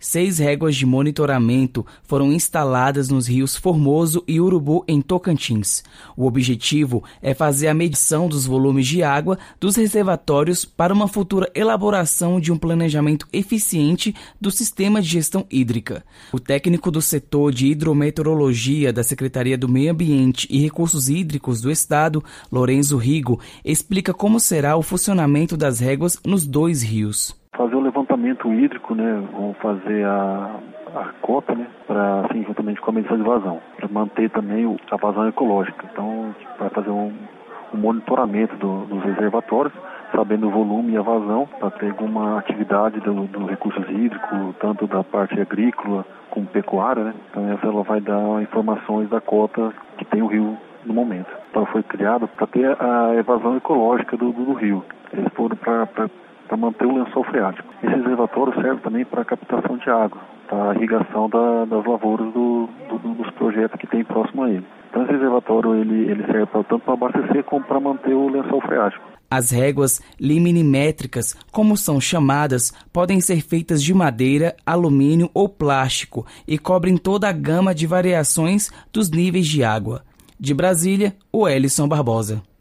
6 réguas de monitoramento foram instaladas nos rios Formoso e Urubu, em Tocantins. O objetivo é fazer a medição dos volumes de água dos reservatórios para uma futura elaboração de um planejamento eficiente do sistema de gestão hídrica. O técnico do setor de hidrometeorologia da Secretaria do Meio Ambiente e Recursos Hídricos do Estado, Lorenzo Rigo, explica como será o funcionamento das réguas nos 2 rios. Fazer o levantamento hídrico, né? Vamos fazer a cota, né? Para, assim, juntamente com a medição de vazão, para manter também a vazão ecológica. Então, vai fazer um monitoramento dos reservatórios, sabendo o volume e a vazão, para ter alguma atividade dos recursos hídricos, tanto da parte agrícola como pecuária, né? Então, essa ela vai dar informações da cota que tem o rio no momento. Então, foi criado para ter a evasão ecológica do rio. Eles foram para manter o lençol freático. Esse reservatório serve também para a captação de água, para a irrigação das lavouras dos projetos que tem próximo a ele. Então, esse reservatório ele serve tanto para abastecer como para manter o lençol freático. As réguas liminimétricas, como são chamadas, podem ser feitas de madeira, alumínio ou plástico e cobrem toda a gama de variações dos níveis de água. De Brasília, o Elison Barbosa.